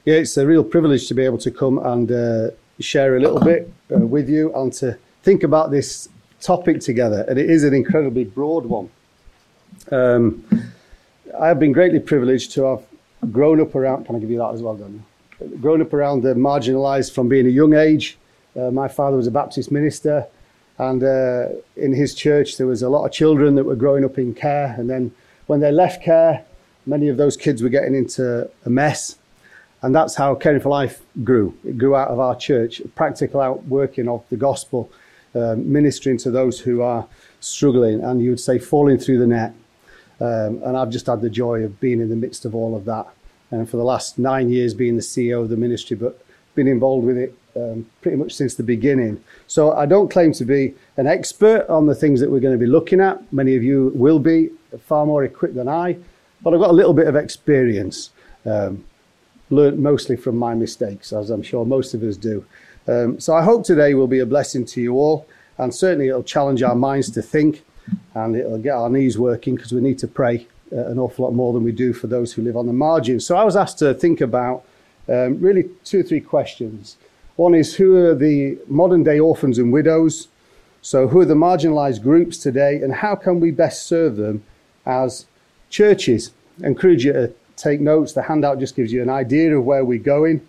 Yeah, it's a real privilege to be able to come and share a little bit with you and to think about this topic together. And it is an incredibly broad one. I have been greatly privileged to have grown up around, can I give you that as well, Daniel? Grown up around the marginalised from being a young age. My father was a Baptist minister, and in his church there was a lot of children that were growing up in care. And then when they left care, many of those kids were getting into a mess. And that's how Caring for Life grew. It grew out of our church, practical outworking of the gospel, ministering to those who are struggling, and you would say falling through the net. And I've just had the joy of being in the midst of all of that. And for the last 9 years being the CEO of the ministry, but been involved with it pretty much since the beginning. So I don't claim to be an expert on the things that we're going to be looking at. Many of you will be far more equipped than I, but I've got a little bit of experience. Learned mostly from my mistakes, as I'm sure most of us do. So I hope today will be a blessing to you all, and certainly it'll challenge our minds to think, and it'll get our knees working, because we need to pray an awful lot more than we do for those who live on the margins. So I was asked to think about really 2 or 3 questions. One is, who are the modern day orphans and widows? So who are the marginalised groups today, and how can we best serve them as churches? I encourage you to take notes. The handout just gives you an idea of where we're going.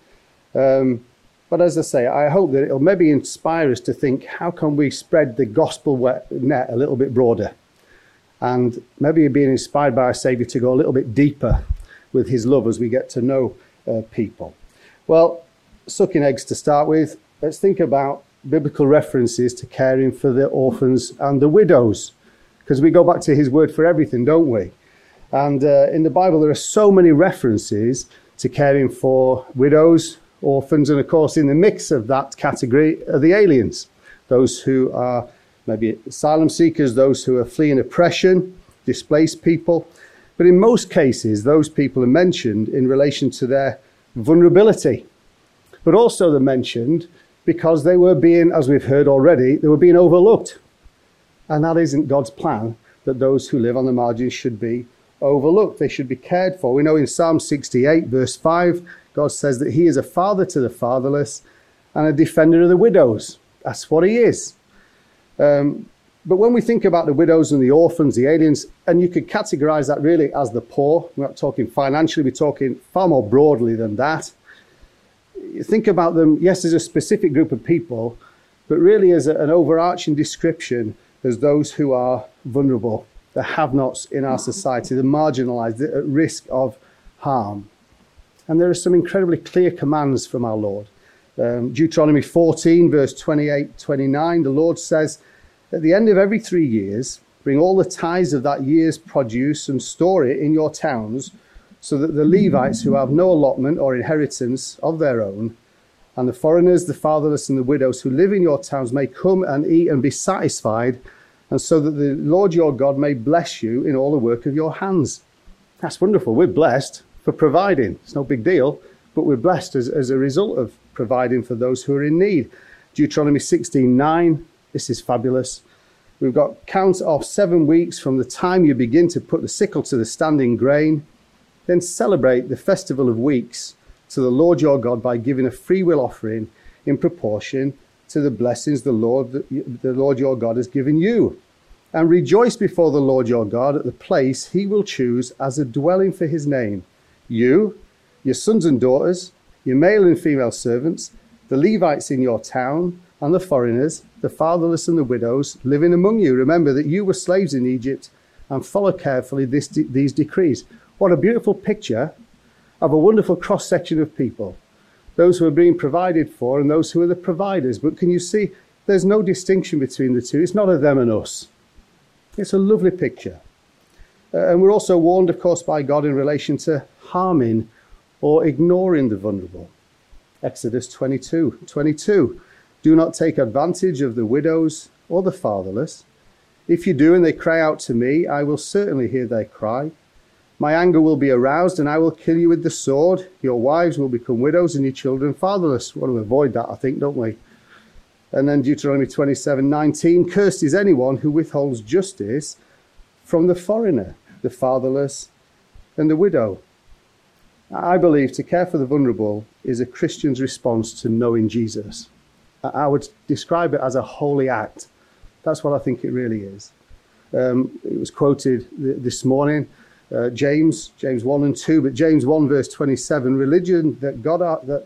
But as I say, I hope that it'll maybe inspire us to think, how can we spread the gospel net a little bit broader? And maybe being inspired by our Saviour to go a little bit deeper with his love as we get to know people. Well, sucking eggs to start with, let's think about biblical references to caring for the orphans and the widows, because we go back to his word for everything, don't we? And in the Bible, there are so many references to caring for widows, orphans, and of course, in the mix of that category are the aliens, those who are maybe asylum seekers, those who are fleeing oppression, displaced people. But in most cases, those people are mentioned in relation to their vulnerability. But also they're mentioned because they were being, as we've heard already, they were being overlooked. And that isn't God's plan, that those who live on the margins should be overlooked. They should be cared for. We know in Psalm 68, verse 5, God says that he is a father to the fatherless and a defender of the widows. That's what he is. But when we think about the widows and the orphans, the aliens, and you could categorize that really as the poor, we're not talking financially, we're talking far more broadly than that. You think about them, yes, as a specific group of people, but really as an overarching description as those who are vulnerable, the have-nots in our society, the marginalized, at risk of harm. And there are some incredibly clear commands from our Lord. Deuteronomy 14, verse 28, 29, the Lord says, at the end of every 3 years, bring all the tithes of that year's produce and store it in your towns, so that the Levites who have no allotment or inheritance of their own, and the foreigners, the fatherless, and the widows who live in your towns may come and eat and be satisfied, and so that the Lord your God may bless you in all the work of your hands. That's wonderful. We're blessed for providing. It's no big deal, but we're blessed as a result of providing for those who are in need. Deuteronomy 16:9, this is fabulous. We've got count off 7 weeks from the time you begin to put the sickle to the standing grain. Then celebrate the festival of weeks to the Lord your God by giving a free will offering in proportion to the blessings the Lord your God has given you. And rejoice before the Lord your God at the place he will choose as a dwelling for his name. You, your sons and daughters, your male and female servants, the Levites in your town, and the foreigners, the fatherless and the widows living among you. Remember that you were slaves in Egypt, and follow carefully these decrees. What a beautiful picture of a wonderful cross-section of people. Those who are being provided for and those who are the providers. But can you see, there's no distinction between the two. It's not a them and us. It's a lovely picture. And we're also warned, of course, by God in relation to harming or ignoring the vulnerable. Exodus 22:22. Do not take advantage of the widows or the fatherless. If you do and they cry out to me, I will certainly hear their cry. My anger will be aroused and I will kill you with the sword. Your wives will become widows and your children fatherless. We want to avoid that, I think, don't we? And then Deuteronomy 27:19, cursed is anyone who withholds justice from the foreigner, the fatherless, and the widow. I believe to care for the vulnerable is a Christian's response to knowing Jesus. I would describe it as a holy act. That's what I think it really is. It was quoted this morning, James 1 and 2, but James 1 verse 27, religion that God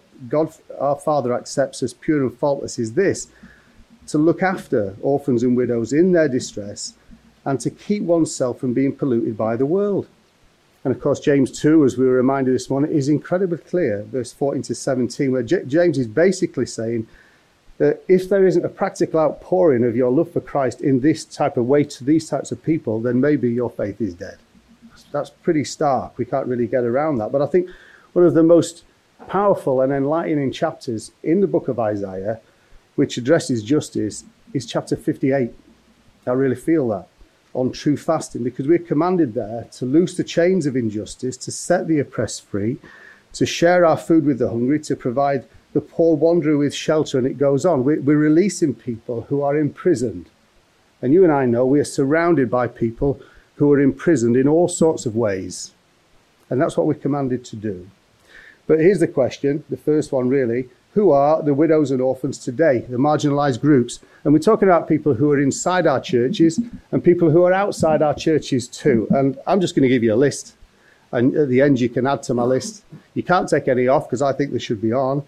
our Father accepts as pure and faultless is this, to look after orphans and widows in their distress and to keep oneself from being polluted by the world. And of course, James 2, as we were reminded this morning, is incredibly clear, verse 14 to 17, where James is basically saying that if there isn't a practical outpouring of your love for Christ in this type of way to these types of people, then maybe your faith is dead. That's pretty stark. We can't really get around that. But I think one of the most powerful and enlightening chapters in the book of Isaiah, which addresses justice, is chapter 58. I really feel that, on true fasting, because we're commanded there to loose the chains of injustice, to set the oppressed free, to share our food with the hungry, to provide the poor wanderer with shelter, and it goes on. We're releasing people who are imprisoned. And you and I know we are surrounded by people who are imprisoned in all sorts of ways. And that's what we're commanded to do. But here's the question, the first one really. Who are the widows and orphans today, the marginalized groups? And we're talking about people who are inside our churches and people who are outside our churches too. And I'm just going to give you a list. And at the end, you can add to my list. You can't take any off because I think they should be on.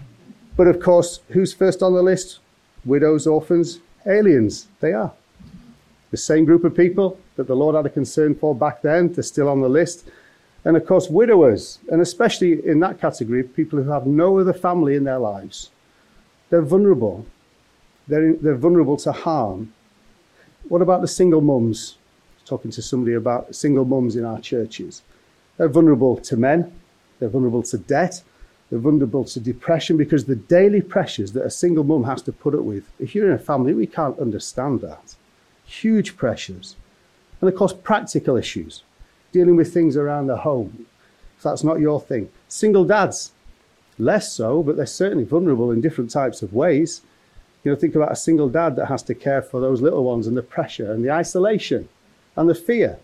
But of course, who's first on the list? Widows, orphans, aliens. They are. The same group of people that the Lord had a concern for back then, they're still on the list. And of course, widowers, and especially in that category, people who have no other family in their lives. They're vulnerable. They're vulnerable to harm. What about the single mums? Talking to somebody about single mums in our churches. They're vulnerable to men. They're vulnerable to debt. They're vulnerable to depression because the daily pressures that a single mum has to put up with. If you're in a family, we can't understand that. Huge pressures. And of course, practical issues. Dealing with things around the home, if that's not your thing. Single dads, less so, but they're certainly vulnerable in different types of ways. You know, think about a single dad that has to care for those little ones and the pressure and the isolation and the fear.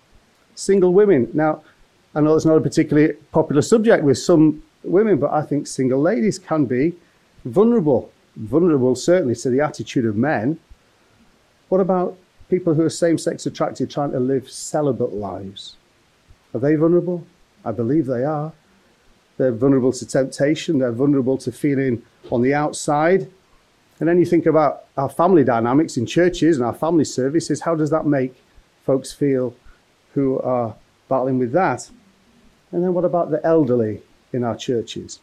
Single women. Now, I know it's not a particularly popular subject with some women, but I think single ladies can be vulnerable. Vulnerable certainly to the attitude of men. What about people who are same-sex attracted trying to live celibate lives? Are they vulnerable? I believe they are. They're vulnerable to temptation. They're vulnerable to feeling on the outside. And then you think about our family dynamics in churches and our family services. How does that make folks feel who are battling with that? And then what about the elderly in our churches?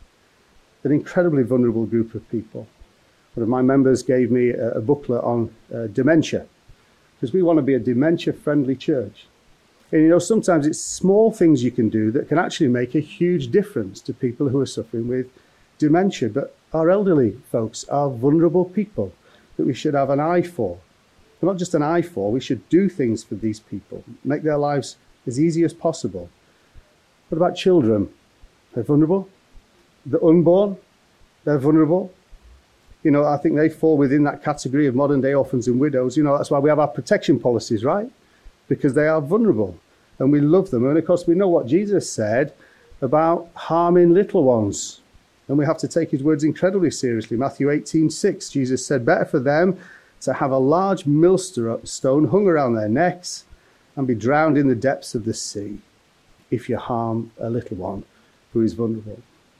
An incredibly vulnerable group of people. One of my members gave me a booklet on dementia, because we want to be a dementia-friendly church. And you know, sometimes it's small things you can do that can actually make a huge difference to people who are suffering with dementia. But our elderly folks are vulnerable people that we should have an eye for. But not just an eye for, we should do things for these people, make their lives as easy as possible. What about children? They're vulnerable. The unborn, they're vulnerable. You know, I think they fall within that category of modern day orphans and widows. You know, that's why we have our protection policies, right? Because they are vulnerable and we love them. And of course, we know what Jesus said about harming little ones. And we have to take his words incredibly seriously. Matthew 18:6, Jesus said, better for them to have a large millstone hung around their necks and be drowned in the depths of the sea if you harm a little one who is vulnerable.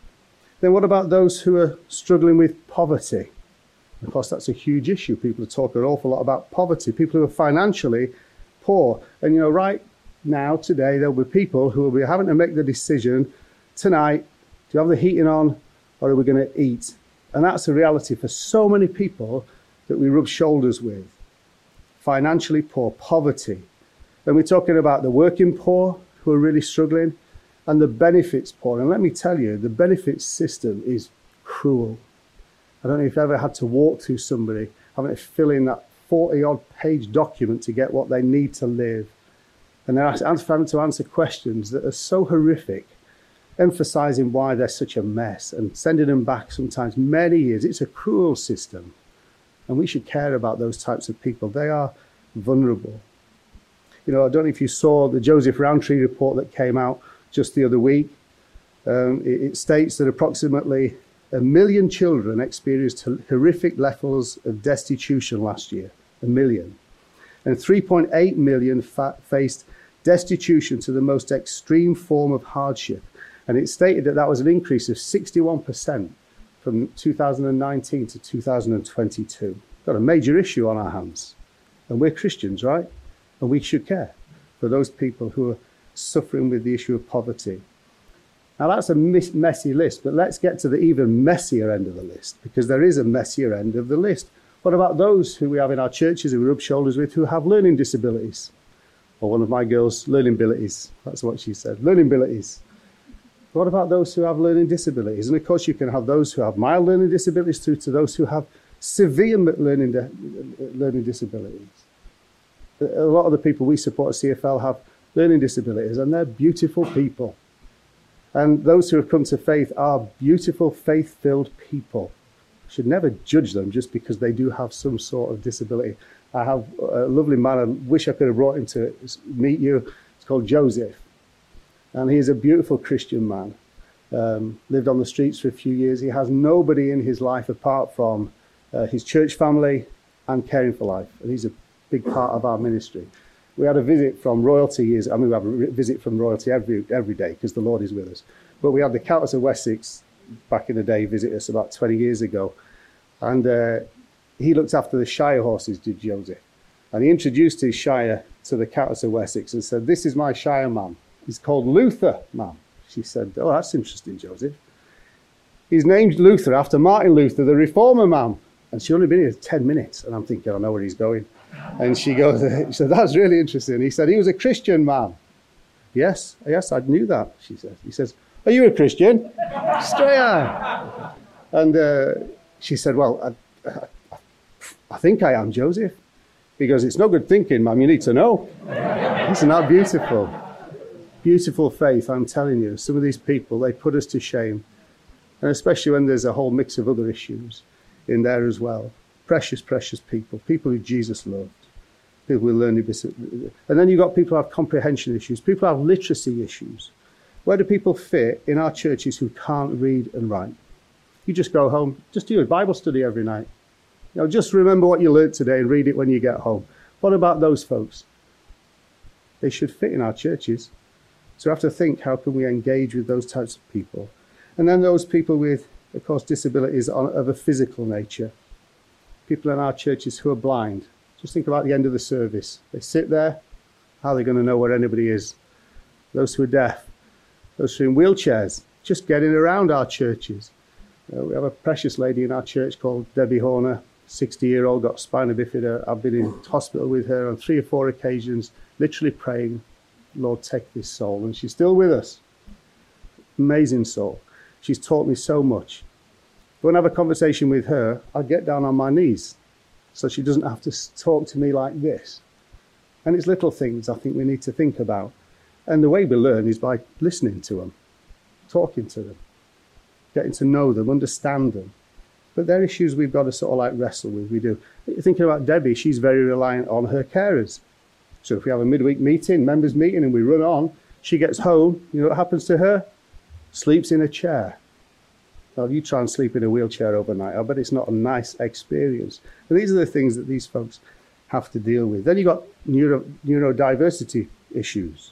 Then what about those who are struggling with poverty? Of course, that's a huge issue. People talk an awful lot about poverty, people who are financially poor. And, you know, right now, today, there'll be people who will be having to make the decision tonight, do you have the heating on or are we going to eat? And that's a reality for so many people that we rub shoulders with. Financially poor, poverty. And we're talking about the working poor who are really struggling, and the benefits poor. And let me tell you, the benefits system is cruel. I don't know if you've ever had to walk through somebody having to fill in that 40-odd page document to get what they need to live. And they're having to answer questions that are so horrific, emphasizing why they're such a mess and sending them back sometimes many years. It's a cruel system. And we should care about those types of people. They are vulnerable. You know, I don't know if you saw the Joseph Rowntree report that came out just the other week. It states that approximately 1 million children experienced horrific levels of destitution last year. 1 million. And 3.8 million faced destitution to the most extreme form of hardship. And it stated that that was an increase of 61% from 2019 to 2022. Got a major issue on our hands. And we're Christians, right? And we should care for those people who are suffering with the issue of poverty. Now, that's a messy list, but let's get to the even messier end of the list, because there is a messier end of the list. What about those who we have in our churches who we rub shoulders with who have learning disabilities? Or one of my girls, learning abilities. That's what she said, learning abilities. What about those who have learning disabilities? And of course, you can have those who have mild learning disabilities through to those who have severe learning disabilities. A lot of the people we support at CFL have learning disabilities, and they're beautiful people. And those who have come to faith are beautiful, faith-filled people. Should never judge them just because they do have some sort of disability. I have a lovely man, I wish I could have brought him to meet you. It's called Joseph. And he's a beautiful Christian man. Lived on the streets for a few years. He has nobody in his life apart from his church family and Caring for Life. And he's a big part of our ministry. We had a visit from royalty we have a visit from royalty every day because the Lord is with us. But we had the Countess of Wessex back in the day visit us about 20 years ago. And he looked after the Shire horses, did Joseph. And he introduced his Shire to the Countess of Wessex and said, "This is my Shire man. He's called Luther, ma'am." She said, "Oh, that's interesting, Joseph. He's named Luther after Martin Luther, the reformer, ma'am." And she'd only been here 10 minutes. And I'm thinking, I know where he's going. And she said, "That's really interesting." He said, "He was a Christian man." Yes, I knew that, she said. He says, "Are you a Christian?" Straight on. And she said, "Well, I think I am, Joseph." Because it's no good thinking, ma'am, you need to know. Isn't that beautiful? Beautiful faith, I'm telling you. Some of these people, they put us to shame. And especially when there's a whole mix of other issues in there as well. Precious, precious people. People who Jesus loved. People with learning disabilities. And then you've got people who have comprehension issues. People who have literacy issues. Where do people fit in our churches who can't read and write? You just go home, just do a Bible study every night. Just remember what you learned today and read it when you get home. What about those folks? They should fit in our churches. So we have to think, how can we engage with those types of people? And then those people with, of course, disabilities of a physical nature. People in our churches who are blind. Just think about the end of the service. They sit there. How are they going to know where anybody is? Those who are deaf. Those who are in wheelchairs. Just getting around our churches. We have a precious lady in our church called Debbie Horner. 60-year-old, got spina bifida. I've been in hospital with her on 3 or 4 occasions, literally praying, "Lord, take this soul." And she's still with us. Amazing soul. She's taught me so much. When I have a conversation with her, I get down on my knees so she doesn't have to talk to me like this. And it's little things I think we need to think about. And the way we learn is by listening to them, talking to them, getting to know them, understand them. But they're issues we've got to sort of like wrestle with. We do. Thinking about Debbie, she's very reliant on her carers. So if we have a midweek meeting, members meeting, and we run on, she gets home, you know what happens to her? Sleeps in a chair. Now, you try and sleep in a wheelchair overnight, I bet it's not a nice experience. And these are the things that these folks have to deal with. Then you've got neurodiversity issues.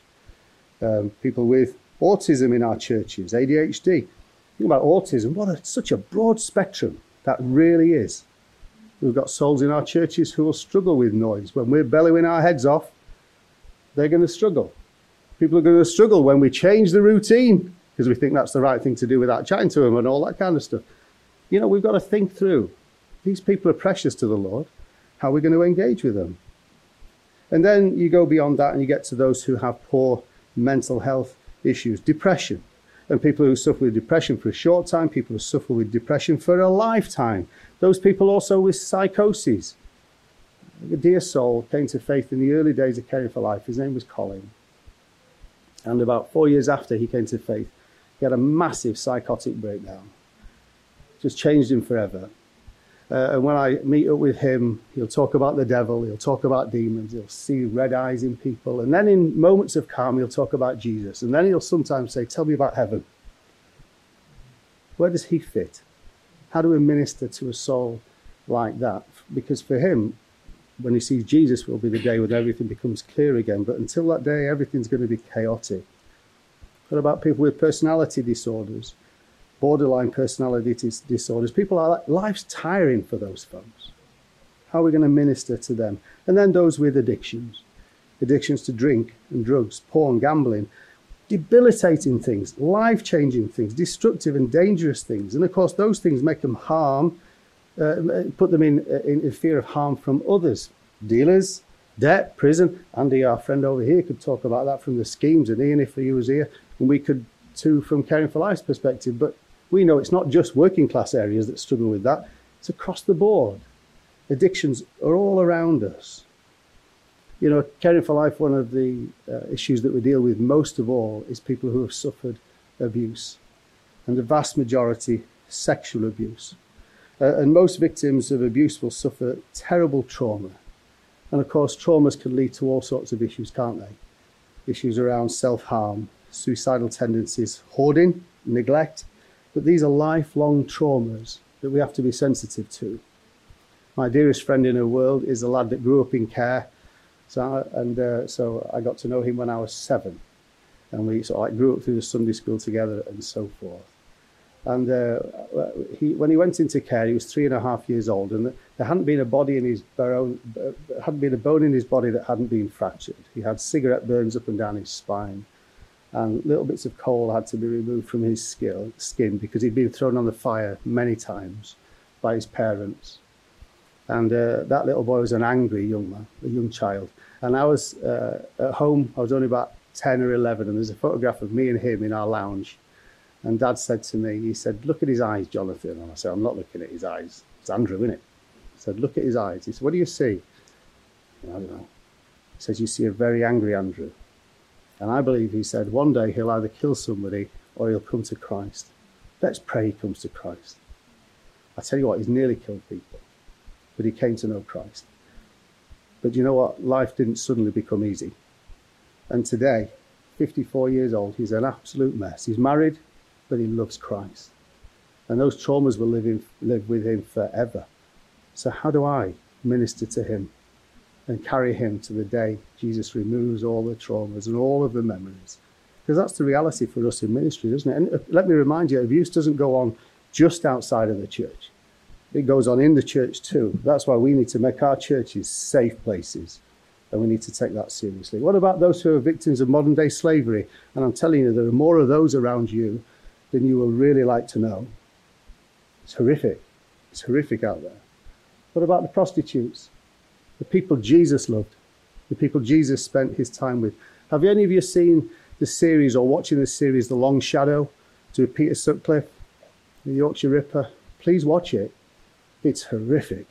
People with autism in our churches, ADHD. Think about autism, such a broad spectrum that really is. We've got souls in our churches who will struggle with noise. When we're bellowing our heads off, they're going to struggle. People are going to struggle when we change the routine because we think that's the right thing to do without chatting to them and all that kind of stuff. We've got to think through. These people are precious to the Lord. How are we going to engage with them? And then you go beyond that and you get to those who have poor mental health issues, depression. And people who suffer with depression for a short time, people who suffer with depression for a lifetime. Those people also with psychoses. A dear soul came to faith in the early days of Caring for Life. His name was Colin. And about 4 years after he came to faith, he had a massive psychotic breakdown. Just changed him forever. And when I meet up with him, he'll talk about the devil, he'll talk about demons, he'll see red eyes in people. And then in moments of calm, he'll talk about Jesus. And then he'll sometimes say, "Tell me about heaven." Where does he fit? How do we minister to a soul like that? Because for him, when he sees Jesus, will be the day when everything becomes clear again. But until that day, everything's going to be chaotic. What about people with personality disorders, borderline personality disorders? People are like, life's tiring for those folks. How are we going to minister to them? And then those with addictions to drink and drugs, porn, gambling, debilitating things, life-changing things, destructive and dangerous things. And of course, those things make them harm, put them in fear of harm from others. Dealers, debt, prison. Andy, our friend over here, could talk about that from the schemes, and Ian, if he was here, and we could too from Caring for Life's perspective. But we know it's not just working class areas that struggle with that. It's across the board. Addictions are all around us. You know, Caring for Life, one of the issues that we deal with most of all is people who have suffered abuse, and the vast majority sexual abuse. And most victims of abuse will suffer terrible trauma. And of course, traumas can lead to all sorts of issues, can't they? Issues around self-harm, suicidal tendencies, hoarding, neglect. But these are lifelong traumas that we have to be sensitive to. My dearest friend in the world is a lad that grew up in care. So I got to know him when I was 7. And we sort of like grew up through the Sunday school together and so forth. And when he went into care, he was 3.5 years old, and there hadn't been a body in his bone, hadn't been a bone in his body that hadn't been fractured. He had cigarette burns up and down his spine, and little bits of coal had to be removed from his skin because he'd been thrown on the fire many times by his parents. And that little boy was an angry young man, a young child. And I was at home. I was only about 10 or 11, and there's a photograph of me and him in our lounge. And Dad said to me, he said, "Look at his eyes, Jonathan." And I said, "I'm not looking at his eyes. It's Andrew, isn't it?" He said, "Look at his eyes." He said, "What do you see?" I don't know. He says, "You see a very angry Andrew." And I believe he said, one day he'll either kill somebody or he'll come to Christ. Let's pray he comes to Christ. I tell you what, he's nearly killed people, but he came to know Christ. But you know what? Life didn't suddenly become easy. And today, 54 years old, he's an absolute mess. He's married, but he loves Christ. And those traumas will live with him forever. So how do I minister to him and carry him to the day Jesus removes all the traumas and all of the memories? Because that's the reality for us in ministry, isn't it? And let me remind you, abuse doesn't go on just outside of the church. It goes on in the church too. That's why we need to make our churches safe places. And we need to take that seriously. What about those who are victims of modern day slavery? And I'm telling you, there are more of those around you than you will really like to know. It's horrific. It's horrific out there. What about the prostitutes? The people Jesus loved. The people Jesus spent his time with. Have any of you seen the series or watching the series The Long Shadow to Peter Sutcliffe, the Yorkshire Ripper? Please watch it. It's horrific.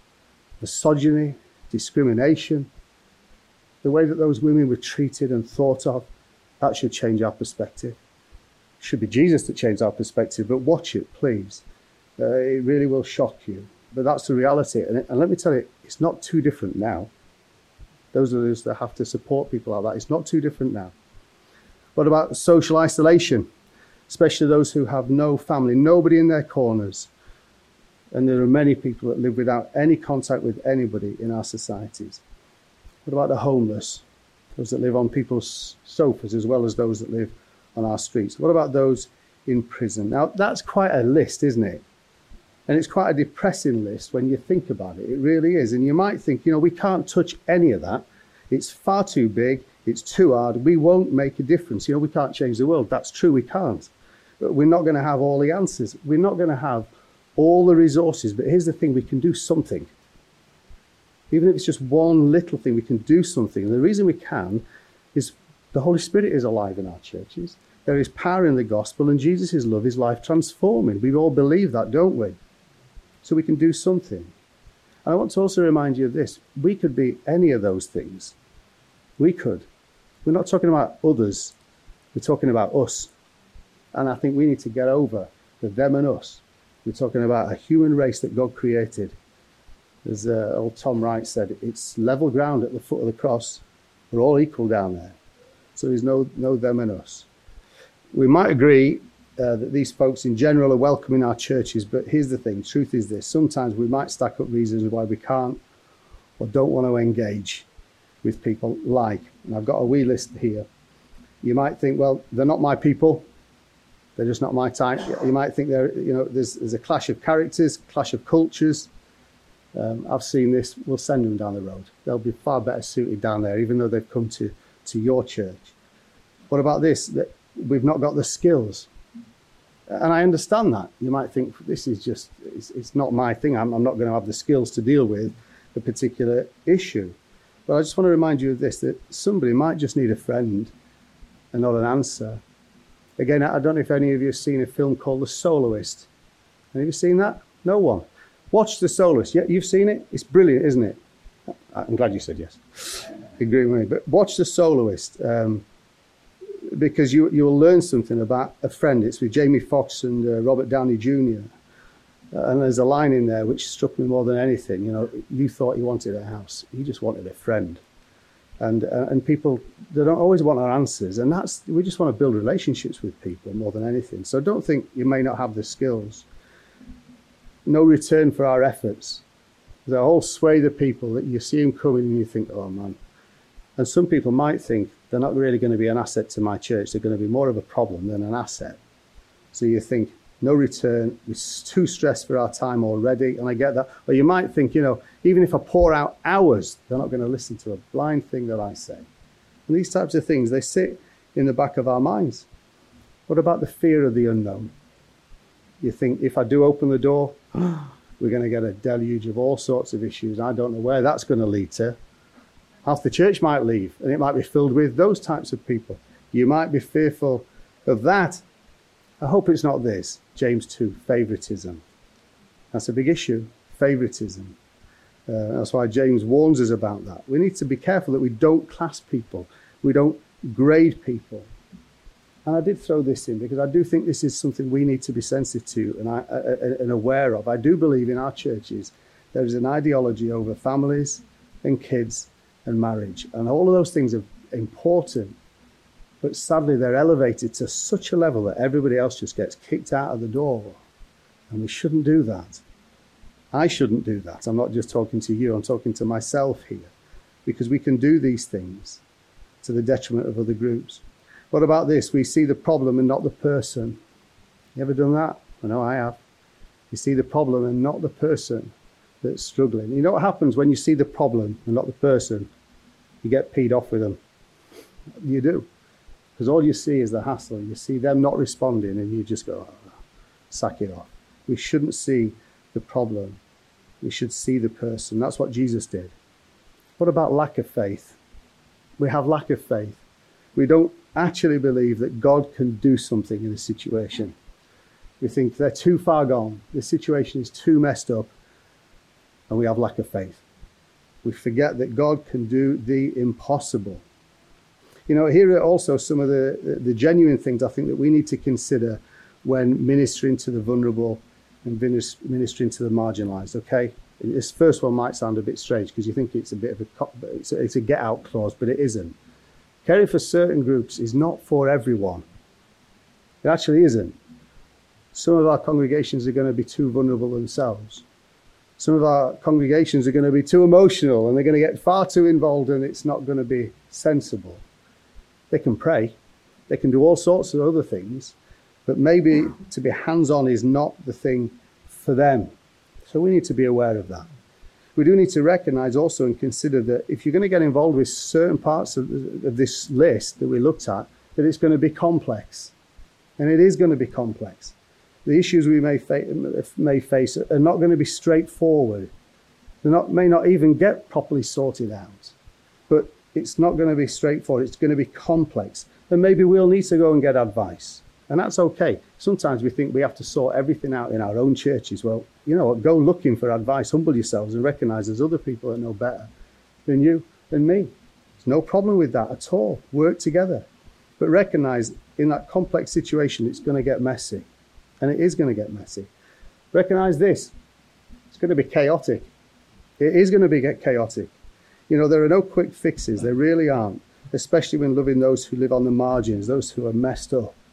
Misogyny, discrimination, the way that those women were treated and thought of, that should change our perspective. It should be Jesus that changed our perspective, but watch it, please. It really will shock you. But that's the reality. And let me tell you, it's not too different now. Those of us that have to support people like that, it's not too different now. What about social isolation? Especially those who have no family, nobody in their corners. And there are many people that live without any contact with anybody in our societies. What about the homeless? Those that live on people's sofas as well as those that live on our streets. What about those in prison? Now, that's quite a list, isn't it? And it's quite a depressing list when you think about it. It really is. And you might think, you know, we can't touch any of that. It's far too big. It's too hard. We won't make a difference. You know, we can't change the world. That's true, we can't. But we're not going to have all the answers. We're not going to have all the resources. But here's the thing, we can do something. Even if it's just one little thing, we can do something. And the reason we can is the Holy Spirit is alive in our churches. There is power in the gospel, and Jesus' love is life transforming. We all believe that, don't we? So we can do something. And I want to also remind you of this. We could be any of those things. We could. We're not talking about others. We're talking about us. And I think we need to get over the them and us. We're talking about a human race that God created. As old Tom Wright said, it's level ground at the foot of the cross. We're all equal down there. So there's no them and us. We might agree that these folks in general are welcome in our churches, but here's the thing, truth is this, sometimes we might stack up reasons why we can't or don't want to engage with people like, and I've got a wee list here. You might think, well, they're not my people, they're just not my type. You might think there's a clash of characters, clash of cultures. I've seen this, we'll send them down the road. They'll be far better suited down there, even though they've come to your church. What about this? That we've not got the skills. And I understand that. You might think, this is just, it's not my thing. I'm not going to have the skills to deal with a particular issue. But I just want to remind you of this, that somebody might just need a friend and not an answer. Again, I don't know if any of you have seen a film called The Soloist. Have you seen that? No one. Watch The Soloist. Yeah, you've seen it? It's brilliant, isn't it? I'm glad you said yes. Agree with me. But watch The Soloist, because you will learn something about a friend. It's with Jamie Foxx and Robert Downey Jr. And there's a line in there which struck me more than anything. You know, you thought you wanted a house. You just wanted a friend. And people, they don't always want our answers. And we just want to build relationships with people more than anything. So don't think you may not have the skills. No return for our efforts. There's a whole swathe of people that you see them coming and you think, oh man. And some people might think they're not really going to be an asset to my church. They're going to be more of a problem than an asset. So you think, no return, we're too stressed for our time already, and I get that. Or you might think, even if I pour out hours, they're not going to listen to a blind thing that I say. And these types of things, they sit in the back of our minds. What about the fear of the unknown? You think, if I do open the door, we're going to get a deluge of all sorts of issues. I don't know where that's going to lead to. Half the church might leave, and it might be filled with those types of people. You might be fearful of that. I hope it's not this. James 2, favoritism. That's a big issue, favoritism. That's why James warns us about that. We need to be careful that we don't class people. We don't grade people. And I did throw this in because I do think this is something we need to be sensitive to and aware of. I do believe in our churches there is an ideology over families and kids and marriage. And all of those things are important. But sadly, they're elevated to such a level that everybody else just gets kicked out of the door. And we shouldn't do that. I shouldn't do that. I'm not just talking to you, I'm talking to myself here. Because we can do these things to the detriment of other groups. What about this? We see the problem and not the person. You ever done that? I know I have. You see the problem and not the person that's struggling. You know what happens when you see the problem and not the person? You get peed off with them. You do. Because all you see is the hassle. You see them not responding and you just go, oh, sack it off. We shouldn't see the problem. We should see the person. That's what Jesus did. What about lack of faith? We have lack of faith. We don't actually believe that God can do something in a situation. We think they're too far gone. The situation is too messed up. And we have lack of faith. We forget that God can do the impossible. Here are also some of the genuine things I think that we need to consider when ministering to the vulnerable and ministering to the marginalised, okay? This first one might sound a bit strange because you think it's a bit of it's a get-out clause, but it isn't. Caring for certain groups is not for everyone. It actually isn't. Some of our congregations are going to be too vulnerable themselves. Some of our congregations are going to be too emotional and they're going to get far too involved and it's not going to be sensible. They can pray, they can do all sorts of other things, but maybe to be hands-on is not the thing for them. So we need to be aware of that. We do need to recognise also and consider that if you're going to get involved with certain parts of this list that we looked at, that it's going to be complex. And it is going to be complex. The issues we may face are not going to be straightforward. They may not even get properly sorted out. But it's not going to be straightforward. It's going to be complex. And maybe we'll need to go and get advice. And that's okay. Sometimes we think we have to sort everything out in our own churches. Well, you know what? Go looking for advice. Humble yourselves and recognise there's other people that know better than you, than me. There's no problem with that at all. Work together. But recognise in that complex situation, it's going to get messy. And it is going to get messy. Recognise this. It's going to be chaotic. It is going to be chaotic. There are no quick fixes. There really aren't. Especially when loving those who live on the margins, those who are messed up.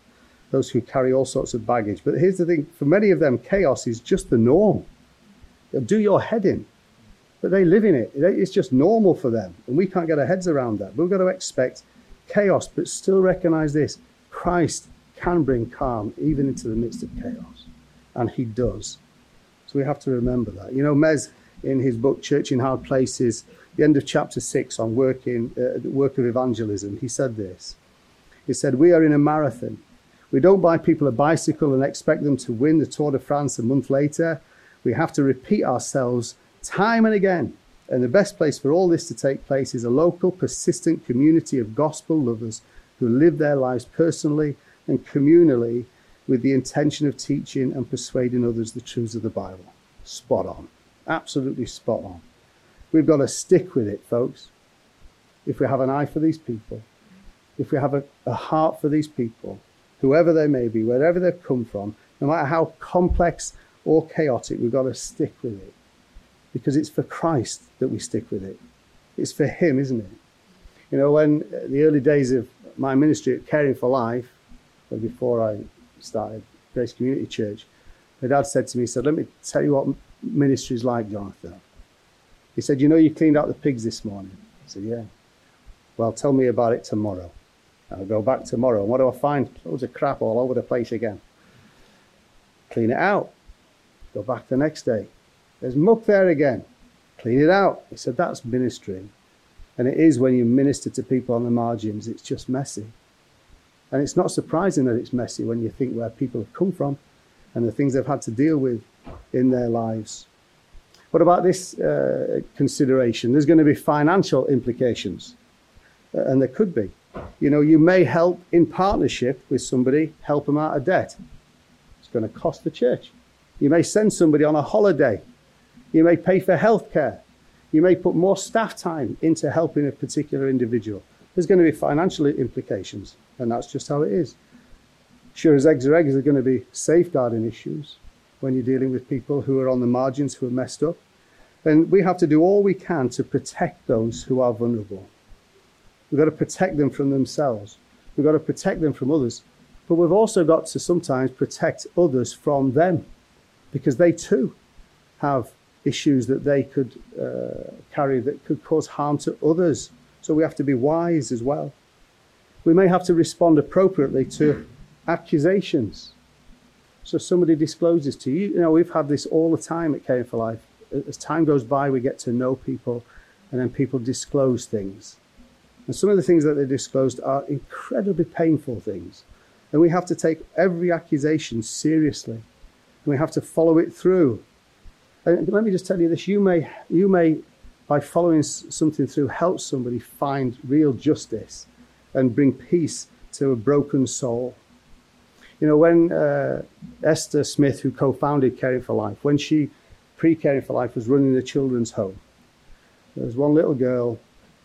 those who carry all sorts of baggage. But here's the thing, for many of them, chaos is just the norm. It'll do your head in, but they live in it. It's just normal for them, and we can't get our heads around that. We've got to expect chaos, but still recognize this: Christ can bring calm even into the midst of chaos, and he does. So we have to remember that. You know, Mez, in his book Church in Hard Places, the end of chapter 6 on work of evangelism, he said this. He said, "We are in a marathon. We don't buy people a bicycle and expect them to win the Tour de France a month later. We have to repeat ourselves time and again. And the best place for all this to take place is a local, persistent community of gospel lovers who live their lives personally and communally with the intention of teaching and persuading others the truths of the Bible." Spot on. Absolutely spot on. We've got to stick with it, folks. If we have an eye for these people, if we have a heart for these people, whoever they may be, wherever they've come from, no matter how complex or chaotic, we've got to stick with it. Because it's for Christ that we stick with it. It's for him, isn't it? You know, when the early days of my ministry at Caring for Life, before I started Grace Community Church, my dad said to me, he said, "Let me tell you what ministry is like, Jonathan." He said, "You know, you cleaned out the pigs this morning." I said, "Yeah." "Well, tell me about it tomorrow." I'll go back tomorrow, and what do I find? Loads of crap all over the place again. Clean it out. Go back the next day. There's muck there again. Clean it out. He said, that's ministry. And it is when you minister to people on the margins, it's just messy. And it's not surprising that it's messy when you think where people have come from and the things they've had to deal with in their lives. What about this consideration? There's going to be financial implications. And there could be. You know, you may help in partnership with somebody, help them out of debt. It's going to cost the church. You may send somebody on a holiday. You may pay for healthcare. You may put more staff time into helping a particular individual. There's going to be financial implications, and that's just how it is. Sure as eggs are eggs, there are going to be safeguarding issues when you're dealing with people who are on the margins, who are messed up. And we have to do all we can to protect those who are vulnerable. We've got to protect them from themselves. We've got to protect them from others. But we've also got to sometimes protect others from them, because they too have issues that they could carry that could cause harm to others. So we have to be wise as well. We may have to respond appropriately to accusations. So somebody discloses to you, you know, we've had this all the time at Caring for Life. As time goes by, we get to know people, and then people disclose things. And some of the things that they disclosed are incredibly painful things. And we have to take every accusation seriously. And we have to follow it through. And let me just tell you this, you may, by following something through, help somebody find real justice and bring peace to a broken soul. You know, when Esther Smith, who co-founded Caring for Life, when she, pre-Caring for Life, was running a children's home, there was one little girl,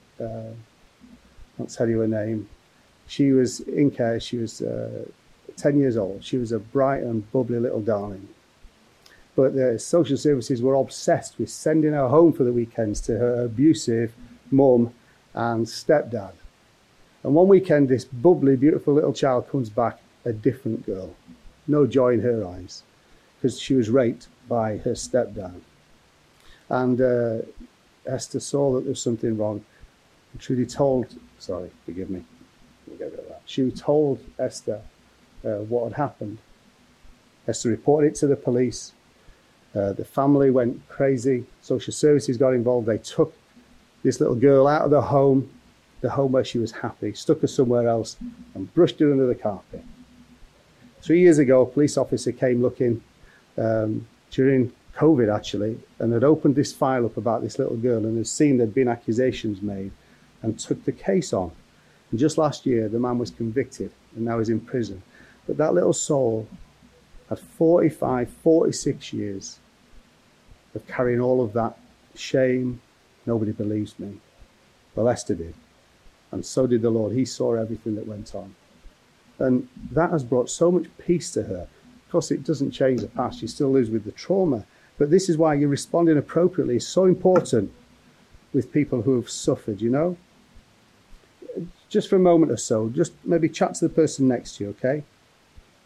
I'll tell you her name. She was in care. She was 10 years old. She was a bright and bubbly little darling. But the social services were obsessed with sending her home for the weekends to her abusive mum and stepdad. And one weekend, this bubbly, beautiful little child comes back a different girl. No joy in her eyes, because she was raped by her stepdad. And Esther saw that there was something wrong. And Trudy told, forgive me, we'll get rid of that. She told Esther what had happened. Esther reported it to the police. The family went crazy. Social services got involved. They took this little girl out of the home where she was happy, stuck her somewhere else, and brushed her under the carpet. 3 years ago, a police officer came looking during COVID, actually, and had opened this file up about this little girl and had seen there'd been accusations made and took the case on. And just last year, the man was convicted and now is in prison. But that little soul had 45, 46 years of carrying all of that shame. Nobody believes me. Well, Esther did. And so did the Lord. He saw everything that went on. And that has brought so much peace to her. Of course, it doesn't change the past. She still lives with the trauma. But this is why you're responding appropriately is so important with people who have suffered, you know? Just for a moment or so, just maybe chat to the person next to you, okay?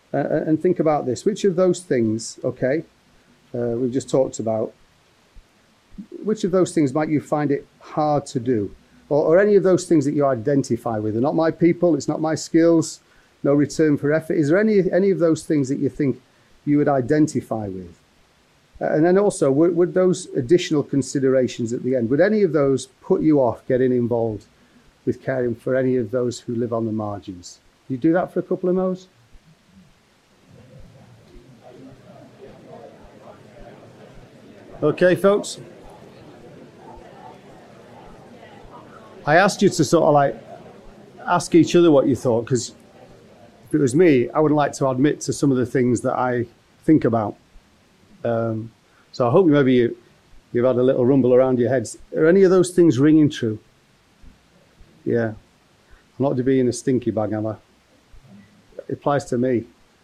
And think about this. Which of those things, okay, we've just talked about, which of those things might you find it hard to do? Or any of those things that you identify with? They're not my people, it's not my skills, no return for effort. Is there any of those things that you think you would identify with? And then also, would those additional considerations at the end, would any of those put you off getting involved with caring for any of those who live on the margins? You do that for a couple of those? Okay, folks. I asked you to sort of like ask each other what you thought, because if it was me, I wouldn't like to admit to some of the things that I think about. So I hope maybe you've had a little rumble around your heads. Are any of those things ringing true? Yeah. I'm not to be in a stinky bag, am I? It applies to me.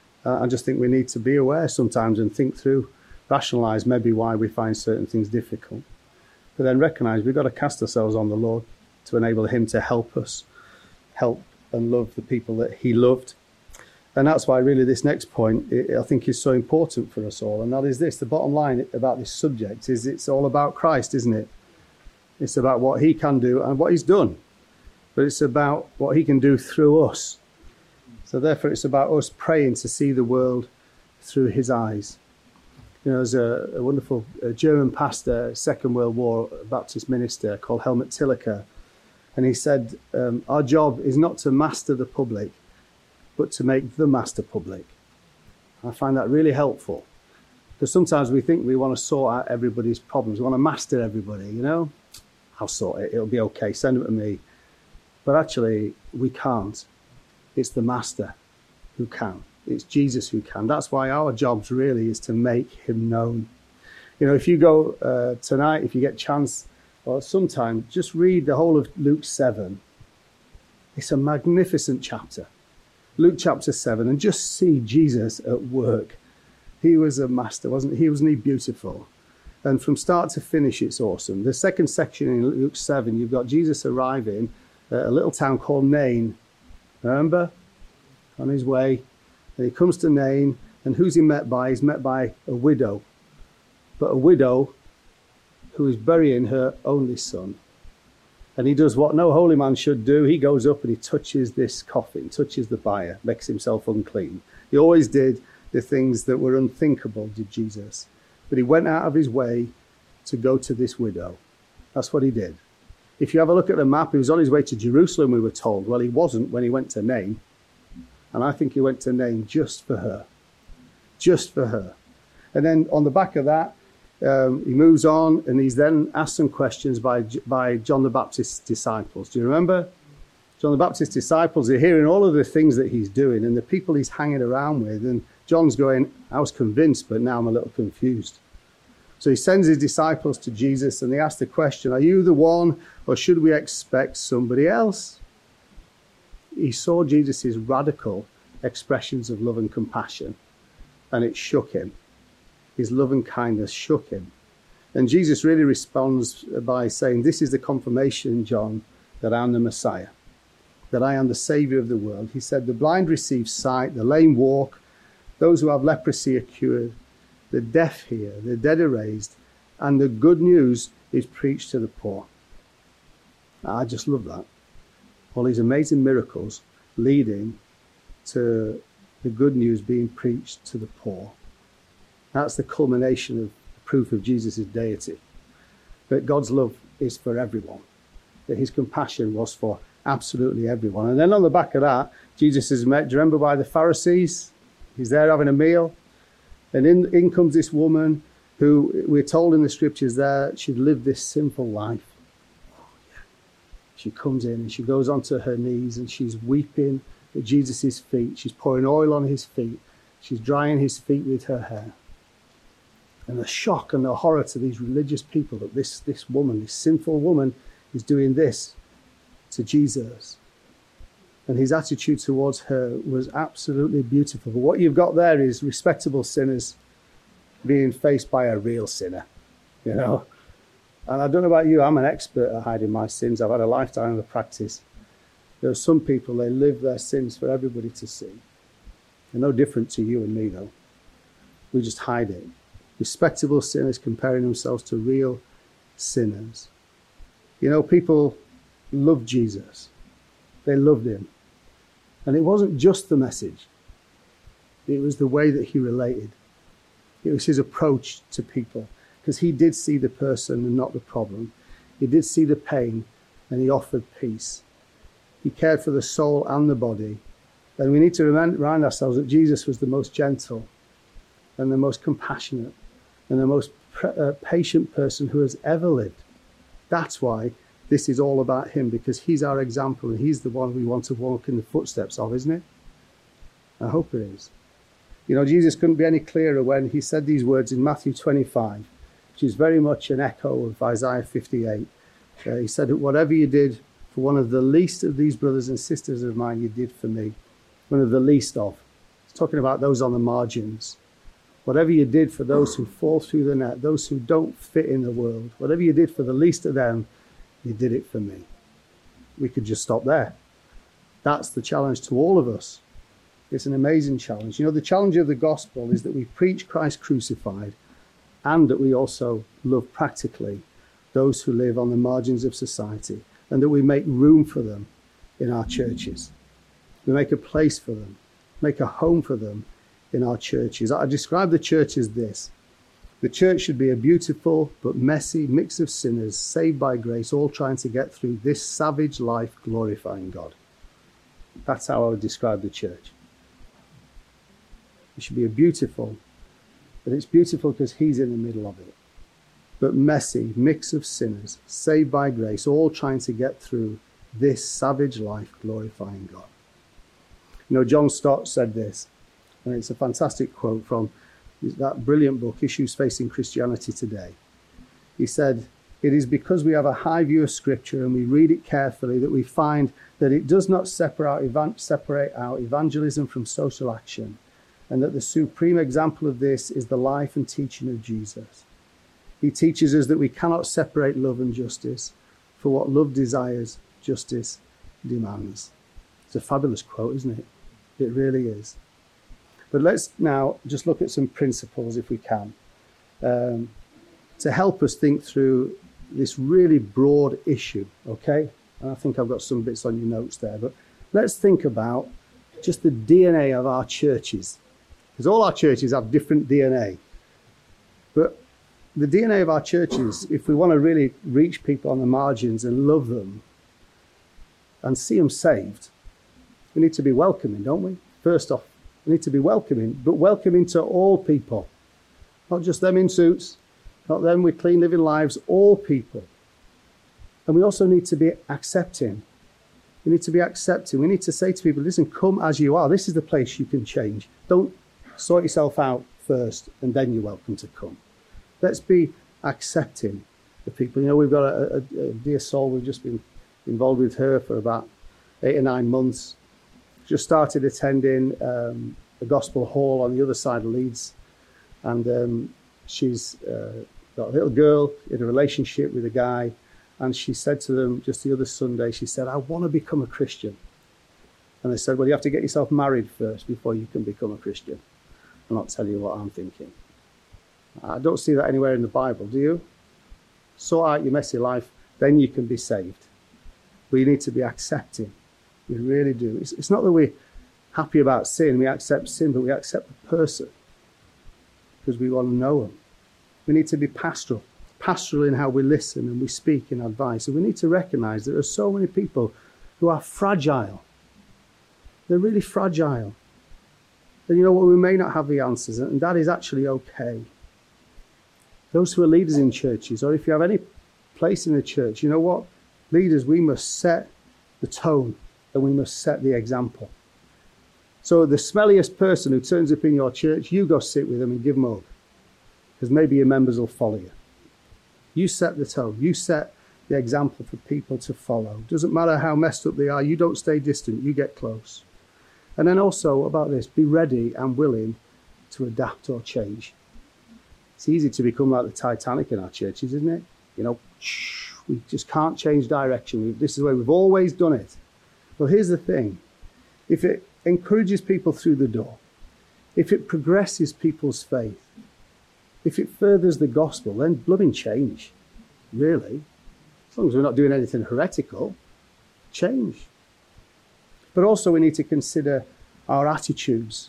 I just think we need to be aware sometimes and think through, rationalize maybe why we find certain things difficult. But then recognize we've got to cast ourselves on the Lord to enable him to help us, help and love the people that he loved. And that's why really this next point, I think, is so important for us all. And that is this, the bottom line about this subject is it's all about Christ, isn't it? It's about what he can do and what he's done. But it's about what he can do through us. So therefore it's about us praying to see the world through his eyes. You know, there's a wonderful German pastor, Second World War Baptist minister called Helmut Tilliker. And he said, our job is not to master the public, but to make the master public. I find that really helpful. Because sometimes we think we want to sort out everybody's problems. We want to master everybody, you know. I'll sort it. It'll be okay. Send them to me. But actually, we can't. It's the master who can. It's Jesus who can. That's why our jobs really is to make him known. You know, if you go tonight, if you get a chance, or sometime, just read the whole of Luke 7. It's a magnificent chapter. Luke chapter 7, and just see Jesus at work. He was a master, wasn't he? Wasn't he beautiful? And from start to finish, it's awesome. The second section in Luke 7, you've got Jesus arriving at a little town called Nain. Remember? On his way. And he comes to Nain, and who's he met by? He's met by a widow. But a widow who is burying her only son. And he does what no holy man should do. He goes up and he touches this coffin, touches the bier, makes himself unclean. He always did the things that were unthinkable, did Jesus. But he went out of his way to go to this widow. That's what he did. If you have a look at the map, he was on his way to Jerusalem, we were told. Well, he wasn't when he went to Nain. And I think he went to Nain just for her. Just for her. And then on the back of that, he moves on, and he's then asked some questions by John the Baptist's disciples. Do you remember? John the Baptist's disciples are hearing all of the things that he's doing and the people he's hanging around with. And John's going, I was convinced, but now I'm a little confused. So he sends his disciples to Jesus, and they ask the question, are you the one, or should we expect somebody else? He saw Jesus' radical expressions of love and compassion, and it shook him. His love and kindness shook him. And Jesus really responds by saying, this is the confirmation, John, that I'm the Messiah, that I am the Savior of the world. He said, the blind receive sight, the lame walk, those who have leprosy are cured, the deaf hear, the dead are raised, and the good news is preached to the poor. I just love that. All these amazing miracles leading to the good news being preached to the poor. That's the culmination of proof of Jesus' deity. That God's love is for everyone. That his compassion was for absolutely everyone. And then on the back of that, Jesus is met, do you remember, by the Pharisees? He's there having a meal. And in comes this woman who we're told in the scriptures there, she'd lived this sinful life. She comes in and she goes onto her knees and she's weeping at Jesus' feet. She's pouring oil on his feet. She's drying his feet with her hair. And the shock and the horror to these religious people that this woman, this sinful woman, is doing this to Jesus. And his attitude towards her was absolutely beautiful. But what you've got there is respectable sinners being faced by a real sinner, you know. And I don't know about you, I'm an expert at hiding my sins. I've had a lifetime of practice. There are some people, they live their sins for everybody to see. They're no different to you and me, though. We just hide it. Respectable sinners comparing themselves to real sinners. You know, people loved Jesus. They loved him. And it wasn't just the message. It was the way that he related. It was his approach to people. Because he did see the person and not the problem. He did see the pain and he offered peace. He cared for the soul and the body. And we need to remind ourselves that Jesus was the most gentle and the most compassionate and the most patient person who has ever lived. That's why this is all about him, because he's our example and he's the one we want to walk in the footsteps of, isn't it? I hope it is. You know, Jesus couldn't be any clearer when he said these words in Matthew 25, which is very much an echo of Isaiah 58. He said, whatever you did for one of the least of these brothers and sisters of mine, you did for me. One of the least of. He's talking about those on the margins. Whatever you did for those who fall through the net, those who don't fit in the world, whatever you did for the least of them, you did it for me. We could just stop there. That's the challenge to all of us. It's an amazing challenge. You know, the challenge of the gospel is that we preach Christ crucified and that we also love practically those who live on the margins of society, and that we make room for them in our churches. We make a place for them, make a home for them in our churches. I describe the church as this. The church should be a beautiful but messy mix of sinners saved by grace, all trying to get through this savage life glorifying God. That's how I would describe the church. It should be a beautiful, but it's beautiful because he's in the middle of it. But messy mix of sinners saved by grace, all trying to get through this savage life glorifying God. You know, John Stott said this, and it's a fantastic quote from that brilliant book, Issues Facing Christianity Today. He said, it is because we have a high view of Scripture and we read it carefully that we find that it does not separate out evangelism from social action, and that the supreme example of this is the life and teaching of Jesus. He teaches us that we cannot separate love and justice, for what love desires, justice demands. It's a fabulous quote, isn't it? It really is. But let's now just look at some principles, if we can, to help us think through this really broad issue, okay? And I think I've got some bits on your notes there, but let's think about just the DNA of our churches, because all our churches have different DNA. But the DNA of our churches, if we want to really reach people on the margins and love them and see them saved, we need to be welcoming, don't we? First off, we need to be welcoming, but welcoming to all people. Not just them in suits, not them with clean living lives, all people. And we also need to be accepting. We need to be accepting. We need to say to people, listen, come as you are. This is the place you can change. Don't sort yourself out first and then you're welcome to come. Let's be accepting the people. You know, we've got a dear soul. We've just been involved with her for about 8 or 9 months. Just started attending a gospel hall on the other side of Leeds. And she's got a little girl in a relationship with a guy. And she said to them just the other Sunday, she said, I want to become a Christian. And they said, well, you have to get yourself married first before you can become a Christian. I'm not telling you what I'm thinking. I don't see that anywhere in the Bible, do you? Sort out your messy life, then you can be saved. We need to be accepting. We really do. It's not that we're happy about sin, we accept sin, but we accept the person because we want to know them. We need to be pastoral in how we listen and we speak in advice. And we need to recognize there are so many people who are fragile. They're really fragile. And you know what, we may not have the answers, and that is actually okay. Those who are leaders in churches, or if you have any place in the church, you know what? Leaders, we must set the tone and we must set the example. So the smelliest person who turns up in your church, you go sit with them and give them a hug, because maybe your members will follow you. You set the tone. You set the example for people to follow. Doesn't matter how messed up they are. You don't stay distant. You get close. And then also about this, be ready and willing to adapt or change. It's easy to become like the Titanic in our churches, isn't it? You know, we just can't change direction. This is the way we've always done it. Well, here's the thing. If it encourages people through the door, if it progresses people's faith, if it furthers the gospel, then blooming change, really. As long as we're not doing anything heretical, change. But also we need to consider our attitudes.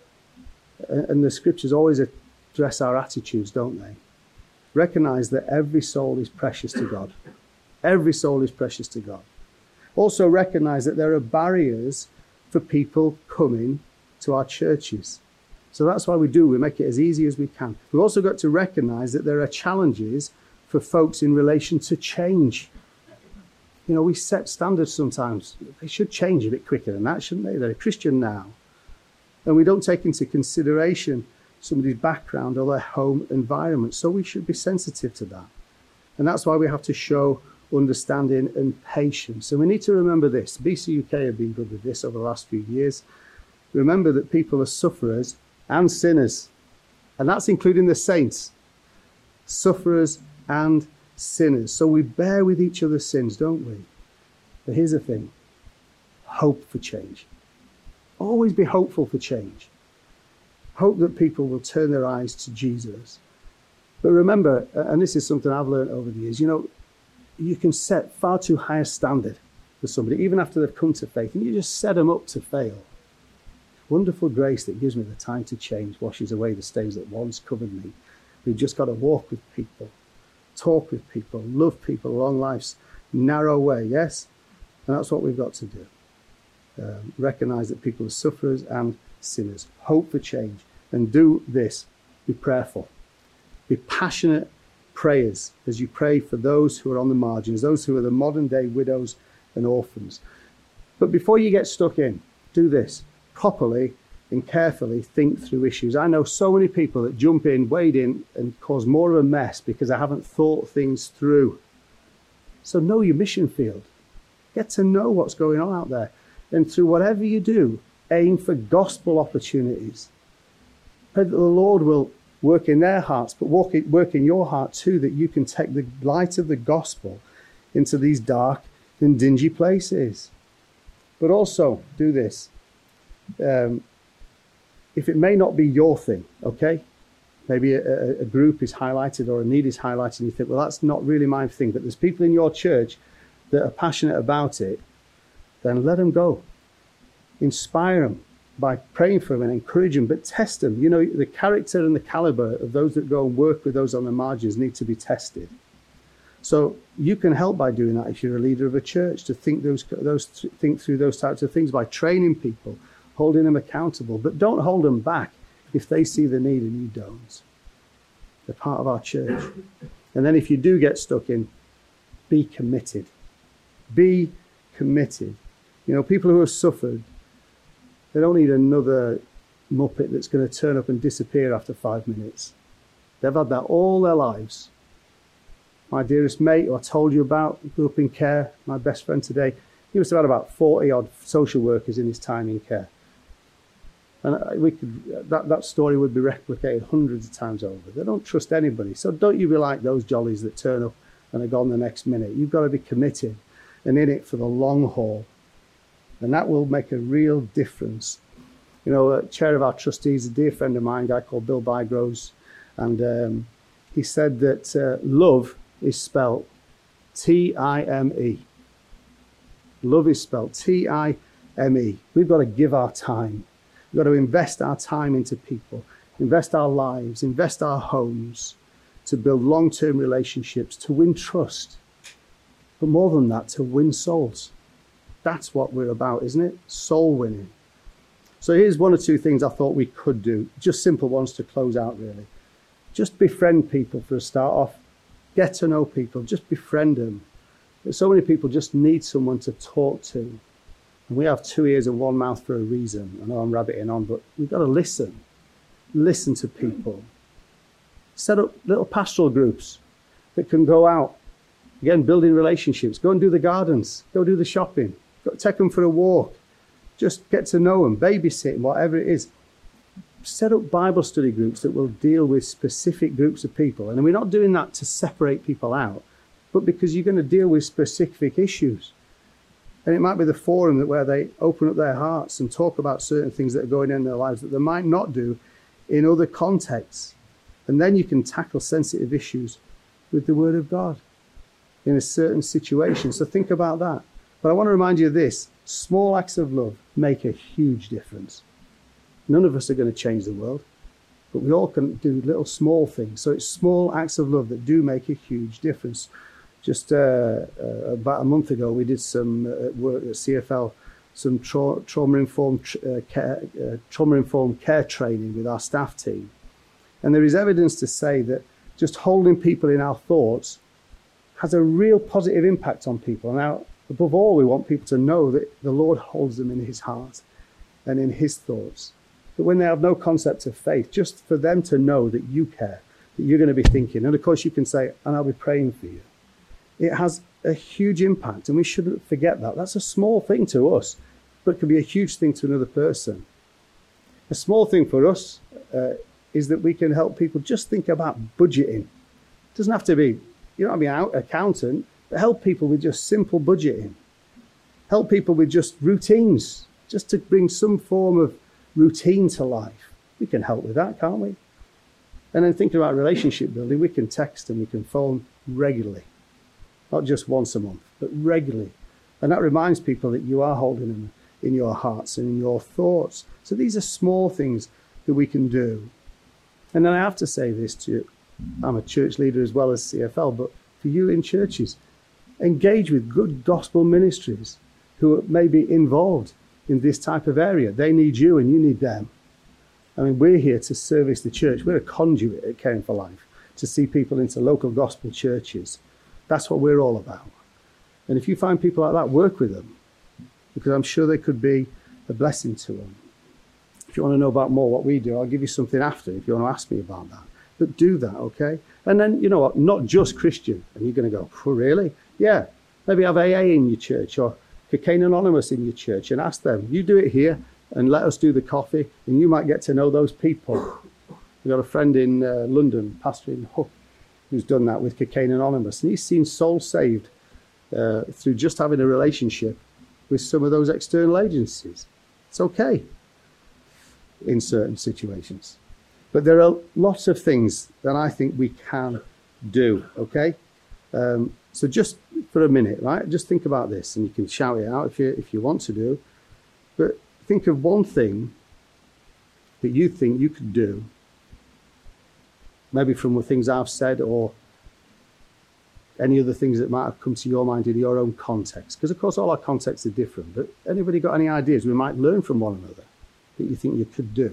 And the scriptures always address our attitudes, don't they? Recognize that every soul is precious to God. Every soul is precious to God. Also recognize that there are barriers for people coming to our churches. So that's why we make it as easy as we can. We've also got to recognize that there are challenges for folks in relation to change. You know, we set standards sometimes. They should change a bit quicker than that, shouldn't they? They're a Christian now. And we don't take into consideration somebody's background or their home environment. So we should be sensitive to that. And that's why we have to show understanding and patience. And we need to remember this. BC UK have been good with this over the last few years. Remember that people are sufferers and sinners. And that's including the saints. Sufferers and sinners. So we bear with each other's sins, don't we? But here's the thing. Hope for change. Always be hopeful for change. Hope that people will turn their eyes to Jesus. But remember, and this is something I've learned over the years, you know, you can set far too high a standard for somebody, even after they've come to faith, and you just set them up to fail. Wonderful grace that gives me the time to change washes away the stains that once covered me. We've just got to walk with people, talk with people, love people along life's narrow way, yes? And that's what we've got to do. Recognize that people are sufferers and sinners. Hope for change. And do this. Be prayerful. Be passionate prayers as you pray for those who are on the margins, those who are the modern day widows and orphans. But before you get stuck in, do this. Properly and carefully think through issues. I know so many people that jump in, wade in, and cause more of a mess because they haven't thought things through. So know your mission field. Get to know what's going on out there. And through whatever you do, aim for gospel opportunities. Pray that the Lord will work in their hearts, but work in your heart too, that you can take the light of the gospel into these dark and dingy places. But also, do this. If it may not be your thing, okay? Maybe a group is highlighted or a need is highlighted and you think, well, that's not really my thing, but there's people in your church that are passionate about it, then let them go. Inspire them by praying for them and encourage them, but test them. You know, the character and the caliber of those that go and work with those on the margins need to be tested. So you can help by doing that if you're a leader of a church, to think through those types of things by training people, holding them accountable. But don't hold them back if they see the need and you don't. They're part of our church. And then if you do get stuck in, be committed. Be committed. You know, people who have suffered, they don't need another muppet that's going to turn up and disappear after 5 minutes. They've had that all their lives. My dearest mate, who I told you about, grew up in care, my best friend today, he must have had about 40-odd social workers in his time in care. And that story would be replicated hundreds of times over. They don't trust anybody. So don't you be like those jollies that turn up and are gone the next minute. You've got to be committed and in it for the long haul. And that will make a real difference. You know, chair of our trustees, a dear friend of mine, a guy called Bill Bygroves, and he said that love is spelt T-I-M-E. Love is spelt T-I-M-E. We've got to give our time. We've got to invest our time into people, invest our lives, invest our homes to build long-term relationships, to win trust. But more than that, to win souls. That's what we're about, isn't it? Soul winning. So here's one or two things I thought we could do. Just simple ones to close out, really. Just befriend people for a start off. Get to know people. Just befriend them. So many people just need someone to talk to. And we have 2 ears and 1 mouth for a reason. I know I'm rabbiting on, but we've got to listen. Listen to people. Set up little pastoral groups that can go out. Again, building relationships. Go and do the gardens. Go do the shopping. Go take them for a walk. Just get to know them. Babysit, whatever it is. Set up Bible study groups that will deal with specific groups of people. And we're not doing that to separate people out, but because you're going to deal with specific issues. And it might be the forum where they open up their hearts and talk about certain things that are going on in their lives that they might not do in other contexts. And then you can tackle sensitive issues with the Word of God in a certain situation. So think about that. But I want to remind you of this. Small acts of love make a huge difference. None of us are going to change the world, but we all can do little small things. So it's small acts of love that do make a huge difference. Just about a month ago, we did some work at CFL, some trauma-informed care training with our staff team. And there is evidence to say that just holding people in our thoughts has a real positive impact on people. Now, above all, we want people to know that the Lord holds them in his heart and in his thoughts. But when they have no concept of faith, just for them to know that you care, that you're going to be thinking. And of course, you can say, and I'll be praying for you. It has a huge impact, and we shouldn't forget that. That's a small thing to us, but it can be a huge thing to another person. A small thing for us is that we can help people just think about budgeting. It doesn't have to be, you don't have to be an accountant, but help people with just simple budgeting. Help people with just routines, just to bring some form of routine to life. We can help with that, can't we? And then thinking about relationship building, we can text and we can phone regularly. Not just once a month, but regularly. And that reminds people that you are holding them in your hearts and in your thoughts. So these are small things that we can do. And then I have to say this to you. I'm a church leader as well as CFL, but for you in churches, engage with good gospel ministries who may be involved in this type of area. They need you and you need them. I mean, we're here to service the church. We're a conduit at Caring for Life to see people into local gospel churches. That's what we're all about. And if you find people like that, work with them, because I'm sure they could be a blessing to them. If you want to know about more what we do, I'll give you something after if you want to ask me about that. But do that, okay? And then, you know what, not just Christian. And you're going to go, oh, really? Yeah. Maybe have AA in your church or Cocaine Anonymous in your church and ask them, you do it here and let us do the coffee, and you might get to know those people. We've got a friend in London, pastor in Hook, who's done that with Cocaine Anonymous. And he's seen souls saved through just having a relationship with some of those external agencies. It's okay in certain situations. But there are lots of things that I think we can do, okay? So just for a minute, right? Just think about this, and you can shout it out if you want to do. But think of one thing that you think you could do, maybe from the things I've said or any other things that might have come to your mind in your own context. Because, of course, all our contexts are different. But anybody got any ideas we might learn from one another that you think you could do?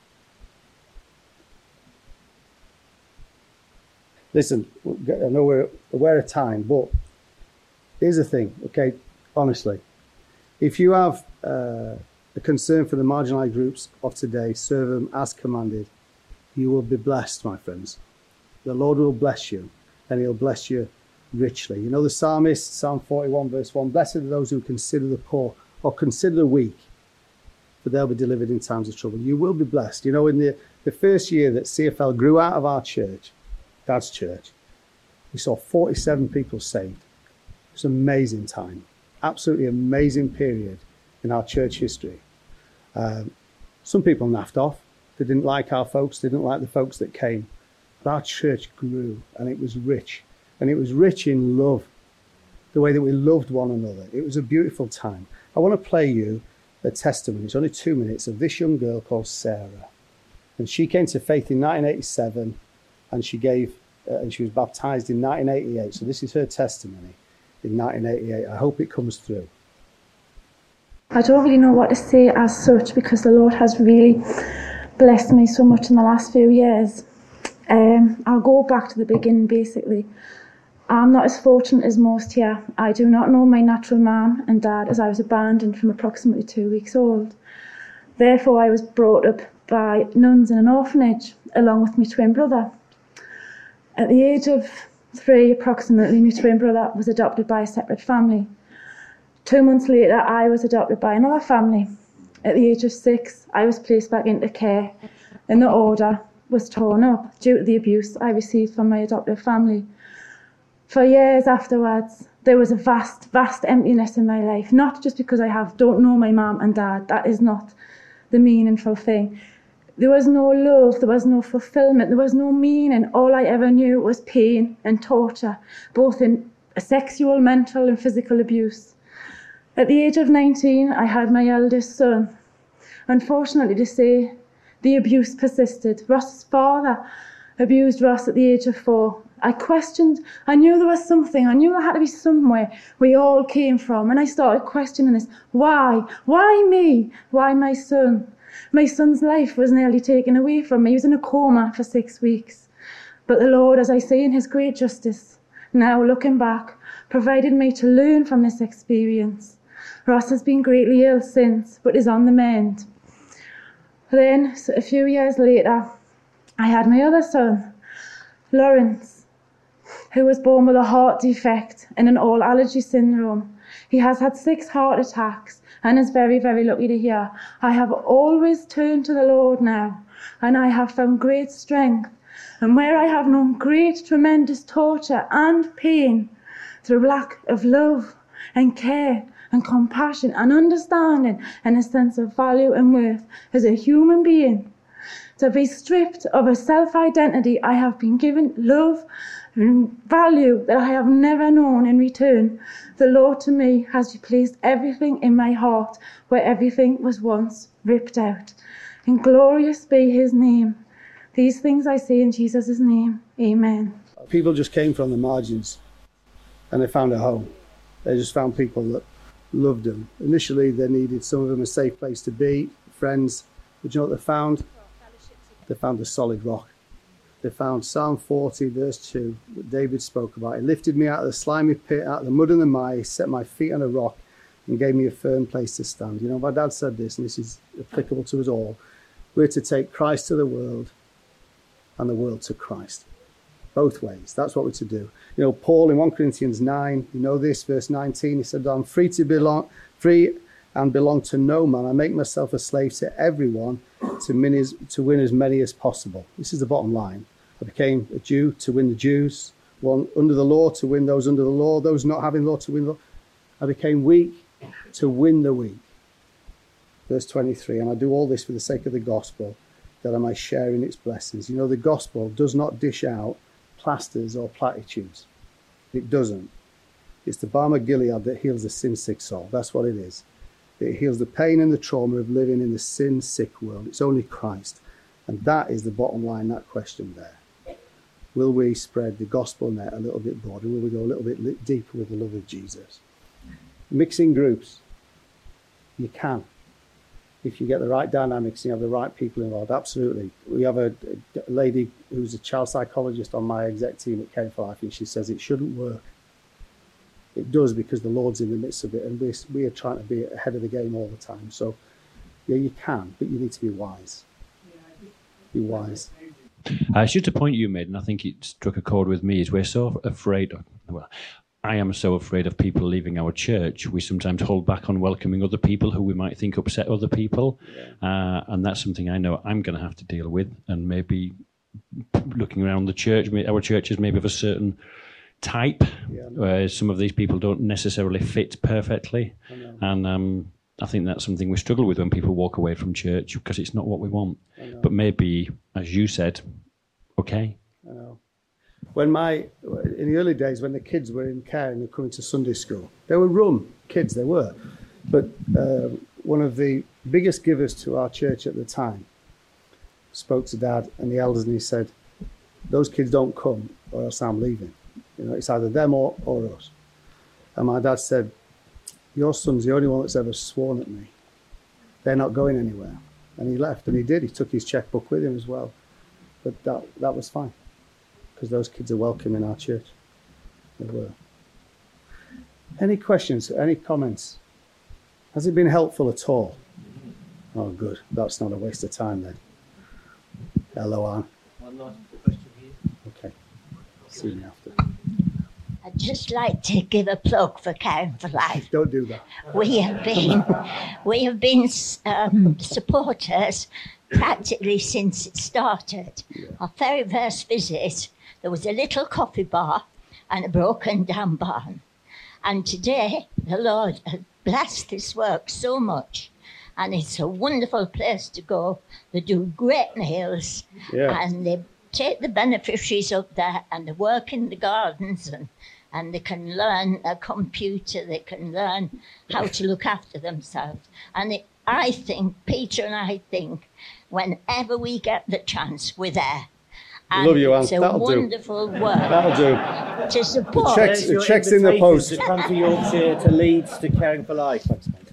Listen, I know we're aware of time, but here's the thing, okay, honestly. If you have a concern for the marginalised groups of today, serve them as commanded. You will be blessed, my friends. The Lord will bless you, and he'll bless you richly. You know the psalmist, Psalm 41, verse 1, blessed are those who consider the poor or consider the weak, for they'll be delivered in times of trouble. You will be blessed. You know, in the first year that CFL grew out of our church, Dad's church, we saw 47 people saved. It was an amazing time. Absolutely amazing period in our church history. Some people naffed off. They didn't like our folks. They didn't like the folks that came. But our church grew, and it was rich. And it was rich in love, the way that we loved one another. It was a beautiful time. I want to play you a testimony. It's only 2 minutes of this young girl called Sarah. And she came to faith in 1987, and she was baptized in 1988. So this is her testimony in 1988. I hope it comes through. I don't really know what to say as such, because the Lord has really blessed me so much in the last few years. I'll go back to the beginning basically. I'm not as fortunate as most here. I do not know my natural mum and dad, as I was abandoned from approximately 2 weeks old. Therefore, I was brought up by nuns in an orphanage along with my twin brother. At the age of 3 approximately, my twin brother was adopted by a separate family. 2 months later, I was adopted by another family. At the age of 6, I was placed back into care, and the order was torn up due to the abuse I received from my adoptive family. For years afterwards, there was a vast, vast emptiness in my life. Not just because I don't know my mum and dad. That is not the meaningful thing. There was no love, there was no fulfillment, there was no meaning. All I ever knew was pain and torture, both in sexual, mental and physical abuse. At the age of 19, I had my eldest son. Unfortunately to say, the abuse persisted. Ross's father abused Ross at the age of 4. I knew there was something, I knew there had to be somewhere we all came from, and I started questioning this. Why? Why me? Why my son? My son's life was nearly taken away from me. He was in a coma for 6 weeks. But the Lord, as I say in his great justice, now looking back, provided me to learn from this experience. Ross has been greatly ill since, but is on the mend. Then, a few years later, I had my other son, Lawrence, who was born with a heart defect and an all-allergy syndrome. He has had 6 heart attacks and is very, very lucky to hear, I have always turned to the Lord now, and I have found great strength. And where I have known great, tremendous torture and pain, through lack of love and care and compassion and understanding and a sense of value and worth as a human being, to be stripped of a self-identity, I have been given love and value that I have never known in return. The Lord to me has replaced everything in my heart where everything was once ripped out. And glorious be his name. These things I say in Jesus' name. Amen. People just came from the margins and they found a home. They just found people that loved them. Initially, they needed, some of them, a safe place to be, friends. But you know what they found? They found a solid rock. They found Psalm 40, verse 2, that David spoke about. He lifted me out of the slimy pit, out of the mud and the mire, set my feet on a rock and gave me a firm place to stand. You know, my dad said this, and this is applicable to us all. We're to take Christ to the world and the world to Christ. Both ways. That's what we're to do. You know, Paul in 1 Corinthians 9, you know this, verse 19, he said, I'm free and belong to no man. I make myself a slave to everyone to win as many as possible. This is the bottom line. I became a Jew to win the Jews, one under the law to win those under the law, those not having law to win law. I became weak to win the weak. Verse 23, and I do all this for the sake of the gospel, that I may share in its blessings. You know, the gospel does not dish out plasters or platitudes. It doesn't. It's the balm of Gilead that heals the sin-sick soul. That's what it is. It heals the pain and the trauma of living in the sin-sick world. It's only Christ. And that is the bottom line, that question there. Will we spread the gospel net a little bit broader? Will we go a little bit deeper with the love of Jesus? Mixing groups. You can. If you get the right dynamics and you have the right people involved, absolutely. We have a lady who's a child psychologist on my exec team at Care for Life, and she says it shouldn't work. It does, because the Lord's in the midst of it, and we are trying to be ahead of the game all the time. So, yeah, you can, but you need to be wise. Be wise. It's just a point you made, and I think it struck a chord with me, is we're so afraid, well, I am so afraid of people leaving our church. We sometimes hold back on welcoming other people who we might think upset other people. Yeah. And that's something I know I'm going to have to deal with, and maybe looking around the church, our church is maybe of a certain type, where some of these people don't necessarily fit perfectly. And I think that's something we struggle with when people walk away from church, because it's not what we want. But maybe, as you said, okay. I know. In the early days, when the kids were in care and they were coming to Sunday school, they were rum kids, they were. But one of the biggest givers to our church at the time spoke to Dad and the elders, and he said, those kids don't come or else I'm leaving. You know, it's either them or us. And my dad said, your son's the only one that's ever sworn at me. They're not going anywhere. And he left, and he did. He took his checkbook with him as well. But that was fine, because those kids are welcome in our church. They were. Any questions? Any comments? Has it been helpful at all? Oh, good. That's not a waste of time then. Hello, Anne. One last question here. Okay. See you after. I'd just like to give a plug for Caring for Life. Don't do that. We have been supporters practically since it started. Yeah. Our very first visit, there was a little coffee bar and a broken down barn. And today, the Lord has blessed this work so much. And it's a wonderful place to go. They do great meals. Yeah. And they take the beneficiaries up there and they work in the gardens and they can learn a computer. They can learn how to look after themselves. And I think, Peter and I think, whenever we get the chance, we're there. And Love you, Anne. it's a That'll do. wonderful work That'll do. to support. The check's in the post. To come to Yorkshire, to Leeds, to Caring for Life.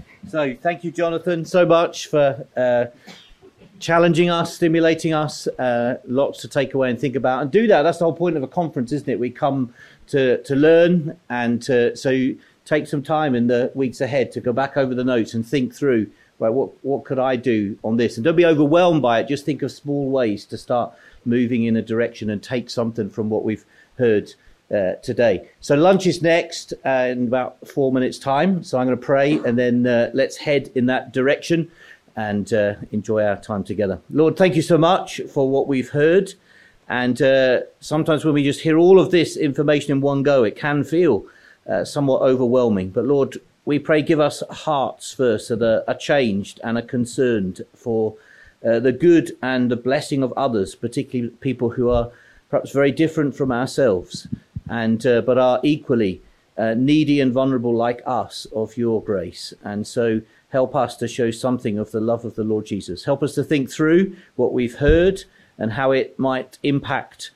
So thank you, Jonathan, so much for challenging us, stimulating us, lots to take away and think about. And do that. That's the whole point of a conference, isn't it? We come to learn and so take some time in the weeks ahead to go back over the notes and think through, right, what could I do on this? And don't be overwhelmed by it. Just think of small ways to start moving in a direction and take something from what we've heard today. So lunch is next in about 4 minutes' time. So I'm going to pray and then let's head in that direction and enjoy our time together. Lord, thank you so much for what we've heard. And sometimes when we just hear all of this information in one go, it can feel somewhat overwhelming. But Lord, we pray, give us hearts first that are changed and are concerned for the good and the blessing of others, particularly people who are perhaps very different from ourselves, and but are equally needy and vulnerable like us of your grace. And so help us to show something of the love of the Lord Jesus. Help us to think through what we've heard and how it might impact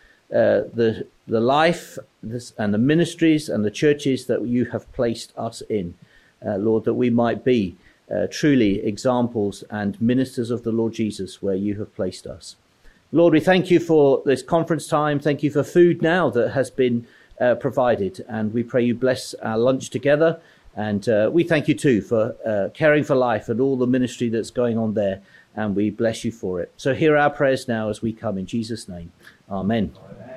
the life and the ministries and the churches that you have placed us in. Lord, that we might be truly examples and ministers of the Lord Jesus where you have placed us. Lord, we thank you for this conference time. Thank you for food now that has been provided. And we pray you bless our lunch together. And we thank you too for Caring for Life and all the ministry that's going on there. And we bless you for it. So hear our prayers now as we come in Jesus' name. Amen.